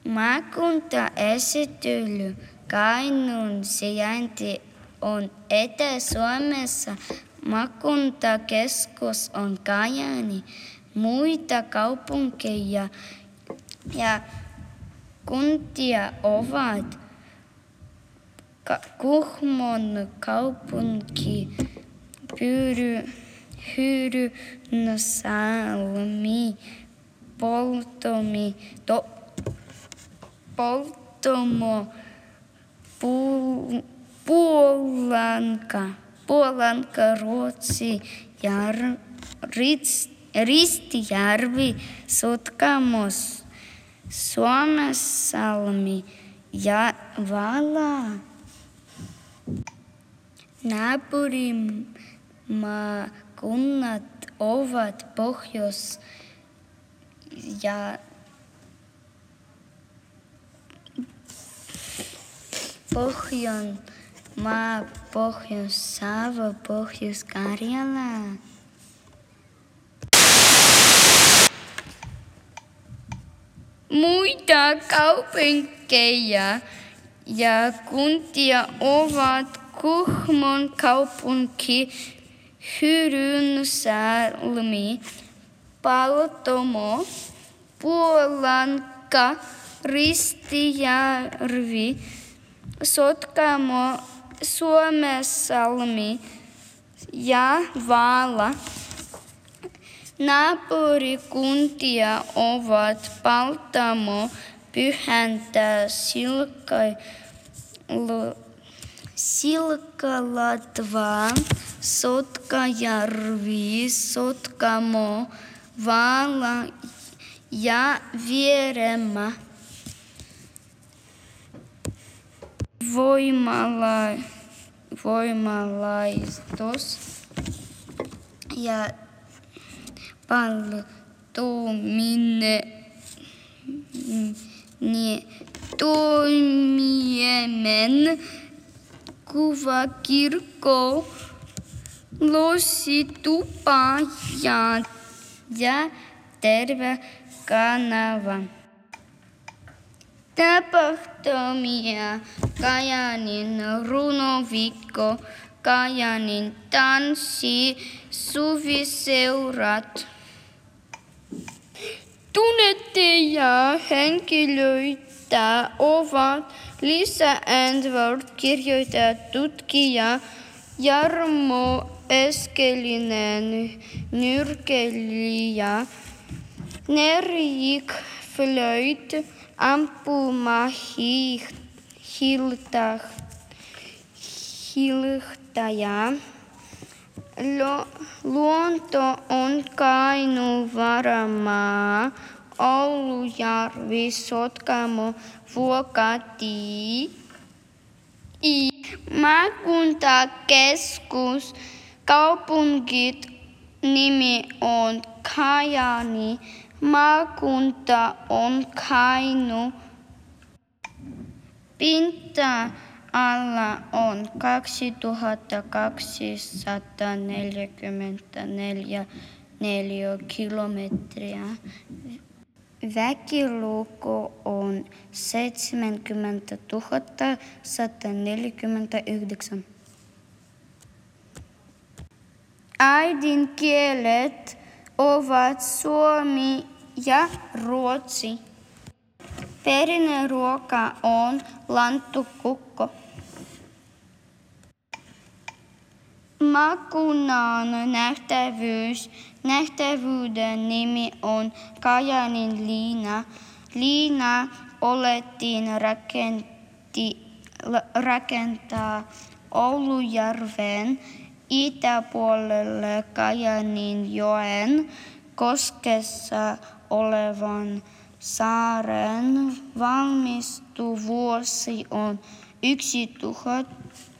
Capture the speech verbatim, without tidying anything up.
Maakuntaesittely Kainuun sijainti on Etelä-Suomessa. Maakuntakeskus on Kajaani. Muita kaupunkeja ja kuntia ovat Kuhmon kaupunki, Hyrynsalmi, Poltomi, to, Poltomo, Pu, Puolanka, Puolanka, Ruotsi, Jar, Rits, Ristijärvi, Sotkamos, Suomensalmi ja Vala. Naapurimaakunnat ovat Pohjois- ja Pohjanmaa, Pohjois-Savo, Pohjois-Karjala. Muita kaupunkeja ja kuntia ovat Kuhmon kaupunki, Hyrynsalmi, Paltomo, Puolanka, Ristijärvi, Sotkamo, Suomensalmi ja Vala. Naapurikuntia ovat Paltamo, Pyhäntä, Silkkalatva, Sotkajärvi, Sotkamo, Vala ja Vieremä. Voimala, voimalaitos ja Paltominen, Toimiemen, Kuvakirkko, Lossitupa ja, ja Tervekanava. Tapahtumia: Kajaanin runoviikko, Kajaanin tanssi, suviseurat. Tunnettuja henkilöitä ovat Liisa Endvall, kirjoittaja, tutkija, Jarmo Eskelinen, nyrkkeilijä, Nerjik Flöjt, ampumahiltaja. Luonto on Kainuun varamaa, Oulujärvi, Sotkamo, Vuokatti. Maakuntakeskus, kaupungit, nimi on Kajaani, maakunta on Kainuu. Pinta-ala on kaksituhatta kaksisataaneljäkymmentäneljä neliökilometriä. Väkiluku on seitsemänkymmentätuhatta sata neljäkymmentäyhdeksän. Äidinkielet ovat suomi ja ruotsi. Perinneruoka on lanttukukko. Maakunnan nähtävyys. Nähtävyyden nimi on Kajaanin liina. Liina olettiin rakenti, rakentaa Oulujärven itäpuolelle Kajaanin joen koskessa olevan saaren. Valmistuvuosi on yksituhatta